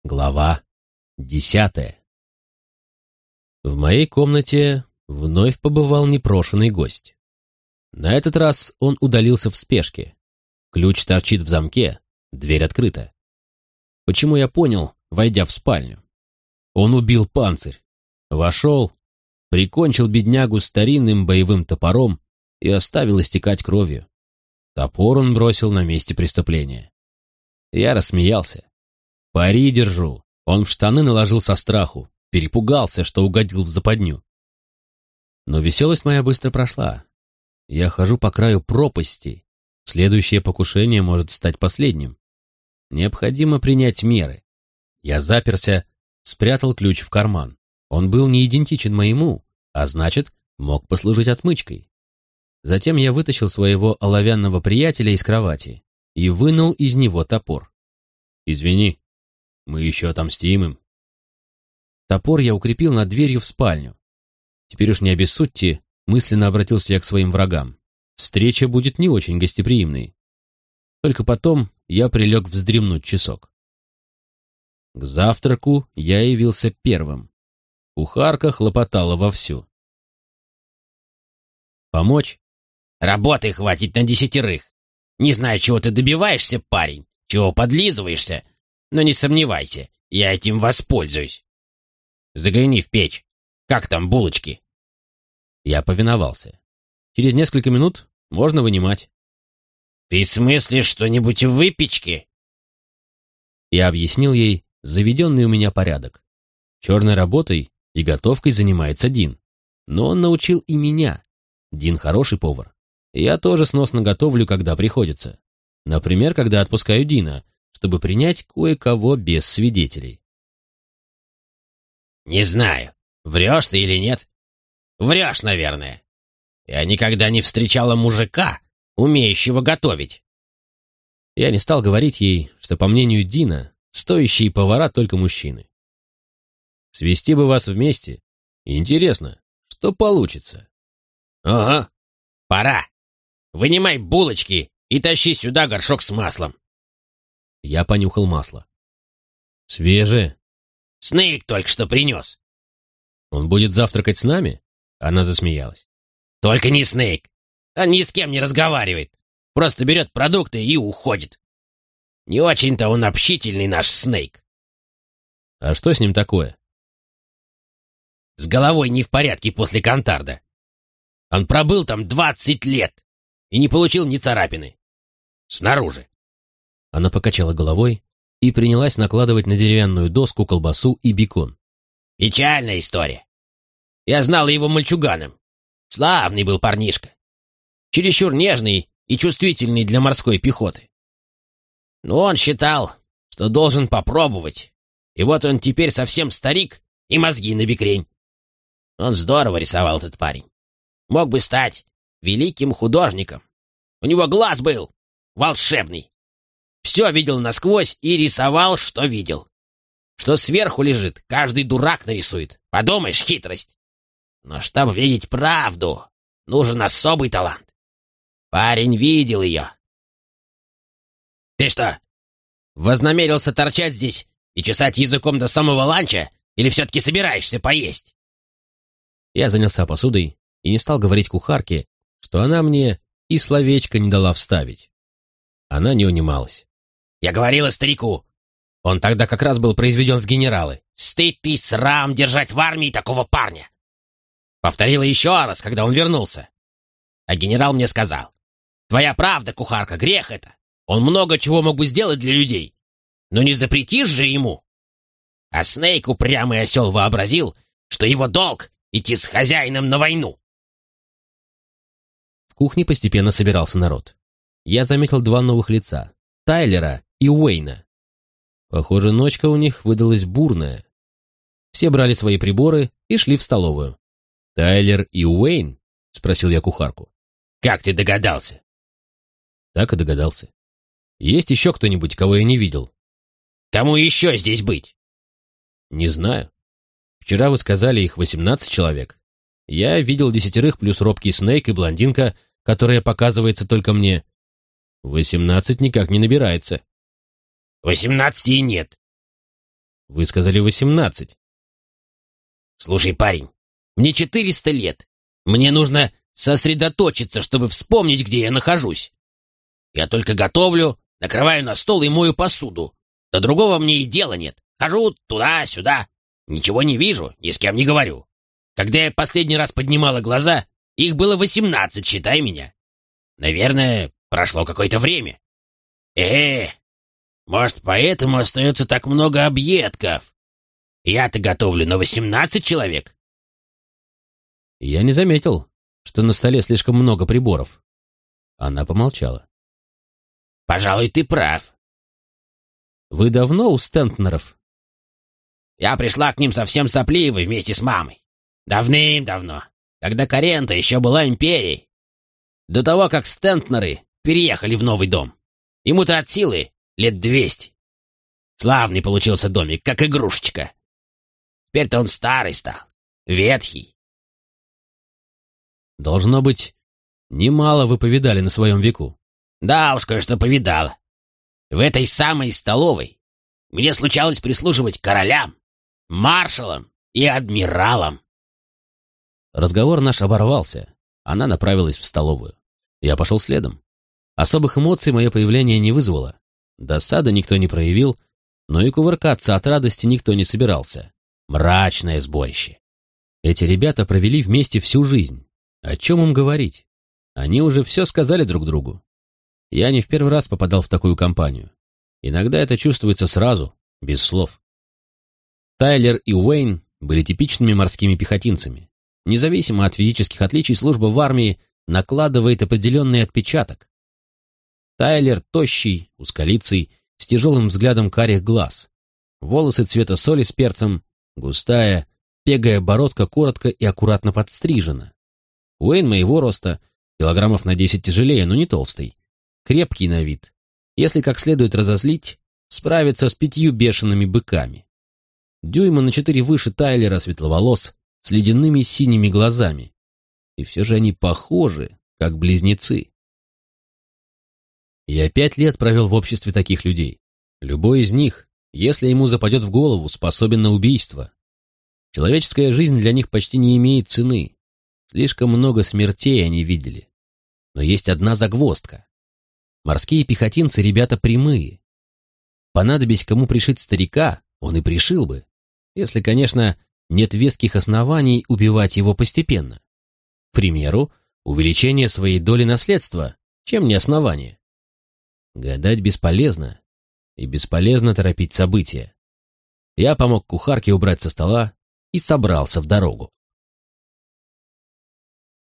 Глава 10. В моей комнате вновь побывал непрошеный гость. На этот раз он удалился в спешке. Ключ торчит в замке, дверь открыта. Почему я понял, войдя в спальню? Он убил панцирь, вошел, прикончил беднягу старинным боевым топором и оставил истекать кровью. Топор он бросил на месте преступления. Я рассмеялся. Пари держу. Он в штаны наложил со страху, перепугался, что угодил в западню. Но веселость моя быстро прошла. Я хожу по краю пропасти. Следующее покушение может стать последним. Необходимо принять меры. Я заперся, спрятал ключ в карман. Он был не идентичен моему, а значит, мог послужить отмычкой. Затем я вытащил своего оловянного приятеля из кровати и вынул из него топор. «Извини, мы еще отомстим им». Топор я укрепил над дверью в спальню. Теперь уж не обессудьте, мысленно обратился я к своим врагам. Встреча будет не очень гостеприимной. Только потом я прилег вздремнуть часок. К завтраку я явился первым. Кухарка хлопотала вовсю. «Помочь?» «Работы хватит на 10. Не знаю, чего ты добиваешься, парень, чего подлизываешься, но не сомневайся, я этим воспользуюсь. Загляни в печь. Как там булочки?» Я повиновался. Через несколько минут можно вынимать. «Ты смыслишь что-нибудь в выпечке?» Я объяснил ей заведенный у меня порядок. Черной работой и готовкой занимается Дин. Но он научил и меня. Дин хороший повар. Я тоже сносно готовлю, когда приходится. Например, когда отпускаю Дина, чтобы принять кое-кого без свидетелей. «Не знаю, врешь ты или нет. Врешь, наверное. Я никогда не встречала мужика, умеющего готовить». Я не стал говорить ей, что, по мнению Дина, стоящие повара только мужчины. Свести бы вас вместе. Интересно, что получится? «Ага, пора. Вынимай булочки и тащи сюда горшок с маслом». Я понюхал масло. Свежее. Снейк только что принес. Он будет завтракать с нами? Она засмеялась. Только не Снейк. Он ни с кем не разговаривает. Просто берет продукты и уходит. Не очень-то он общительный, наш Снейк. А что с ним такое? С головой не в порядке после Контарда. Он пробыл там 20 лет и не получил ни царапины. Снаружи. Она покачала головой и принялась накладывать на деревянную доску колбасу и бекон. Печальная история. Я знал его мальчуганом. Славный был парнишка. Чересчур нежный и чувствительный для морской пехоты. Но он считал, что должен попробовать. И вот он теперь совсем старик и мозги набекрень. Он здорово рисовал, этот парень. Мог бы стать великим художником. У него глаз был волшебный. Все видел насквозь и рисовал, что видел. Что сверху лежит, каждый дурак нарисует. Подумаешь, хитрость. Но чтобы видеть правду, нужен особый талант. Парень видел ее. Ты что, вознамерился торчать здесь и чесать языком до самого ланча, или все-таки собираешься поесть?» Я занялся посудой и не стал говорить кухарке, что она мне и словечко не дала вставить. Она не унималась. «Я говорила старику. Он тогда как раз был произведен в генералы. Стыд и срам держать в армии такого парня!» Повторила еще раз, когда он вернулся. А генерал мне сказал: «Твоя правда, кухарка, грех это. Он много чего мог бы сделать для людей. Но не запретишь же ему». А Снейк, упрямый осел, вообразил, что его долг — идти с хозяином на войну. В кухне постепенно собирался народ. Я заметил 2 новых лица — Тайлера и Уэйна. Похоже, ночка у них выдалась бурная. Все брали свои приборы и шли в столовую. «Тайлер и Уэйн?» — спросил я кухарку. «Как ты догадался?» Так и догадался. «Есть еще кто-нибудь, кого я не видел?» «Кому еще здесь быть?» «Не знаю. Вчера вы сказали, их 18 человек. Я видел 10 плюс робкий Снейк и блондинка, которая показывается только мне. 18 никак не набирается». 18 и нет. Вы сказали 18. Слушай, парень, мне 400 лет. Мне нужно сосредоточиться, чтобы вспомнить, где я нахожусь. Я только готовлю, накрываю на стол и мою посуду. До другого мне и дела нет. Хожу туда-сюда, ничего не вижу, ни с кем не говорю. Когда я последний раз поднимала глаза, их было 18, считай меня. Наверное, прошло какое-то время. Может, поэтому остается так много объедков. Я-то готовлю на 18 человек. Я не заметил, что на столе слишком много приборов. Она помолчала. Пожалуй, ты прав. Вы давно у Стентнеров? Я пришла к ним совсем сопливой вместе с мамой. Давным-давно, когда Карента еще была империей. До того, как Стентнеры переехали в новый дом. Ему-то от силы лет 200. Славный получился домик, как игрушечка. Теперь-то он старый стал, ветхий. Должно быть, немало вы повидали на своем веку. Да уж, кое-что повидала. В этой самой столовой мне случалось прислуживать королям, маршалам и адмиралам. Разговор наш оборвался. Она направилась в столовую. Я пошел следом. Особых эмоций мое появление не вызвало. Досады никто не проявил, но и кувыркаться от радости никто не собирался. Мрачное сборище. Эти ребята провели вместе всю жизнь. О чем им говорить? Они уже все сказали друг другу. Я не в первый раз попадал в такую компанию. Иногда это чувствуется сразу, без слов. Тайлер и Уэйн были типичными морскими пехотинцами. Независимо от физических отличий, служба в армии накладывает определенный отпечаток. Тайлер тощий, узколицый, с тяжелым взглядом карих глаз. Волосы цвета соли с перцем, густая, пегая бородка коротко и аккуратно подстрижена. Уэйн моего роста, килограммов на 10 тяжелее, но не толстый. Крепкий на вид. Если как следует разозлить, справится с 5 бешеными быками. Дюйма на 4 выше Тайлера, светловолос, с ледяными синими глазами. И все же они похожи, как близнецы. Я 5 лет провел в обществе таких людей. Любой из них, если ему западет в голову, способен на убийство. Человеческая жизнь для них почти не имеет цены. Слишком много смертей они видели. Но есть одна загвоздка. Морские пехотинцы — ребята прямые. Понадобись кому пришить старика, он и пришил бы. Если, конечно, нет веских оснований убивать его постепенно. К примеру, увеличение своей доли наследства, чем не основание. Гадать бесполезно, и бесполезно торопить события. Я помог кухарке убрать со стола и собрался в дорогу.